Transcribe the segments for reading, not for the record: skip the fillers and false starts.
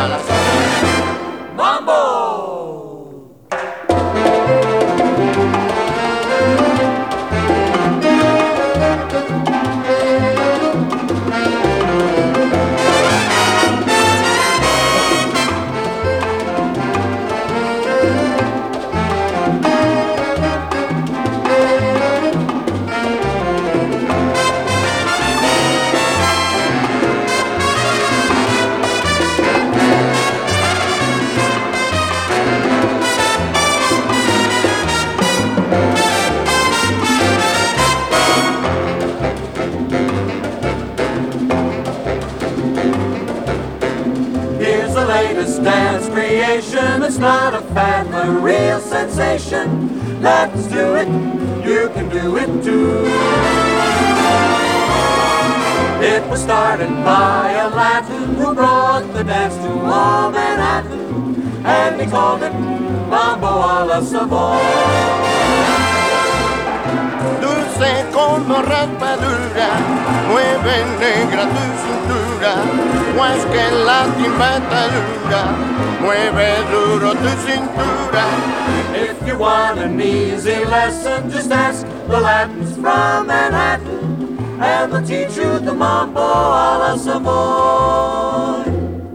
alla Savoy. Mambo! Here's the latest dance creation. It's not a fad, a real sensation. Let's do it, you can do it too. It was started by a Latin who brought the dance to all Manhattan, and he called it Mambo a la Savoy. Dulce como raspadura, mueve negra tu cintura, pues que la timbatadura, mueve duro tu cintura. If you want an easy lesson, just ask the Latins from Manhattan, and they'll teach you the Mambo a la Savoy.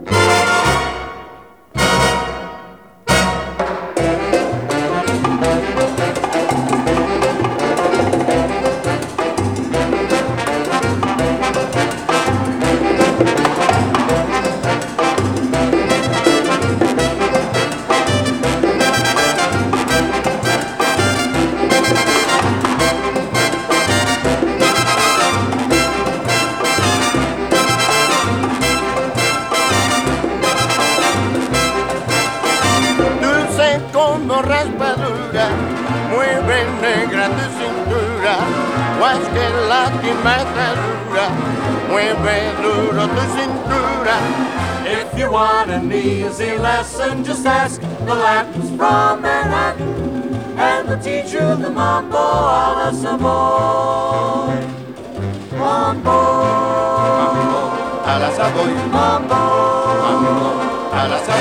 Como raspadura, mueve negra tu cintura, pues que la timbatadura, mueve duro tu cintura. If you want an easy lesson, just ask the Latins from Manhattan, and they'll teach you the Mambo a la Savoy. Mambo A la Savoy, Mambo a la Savoy.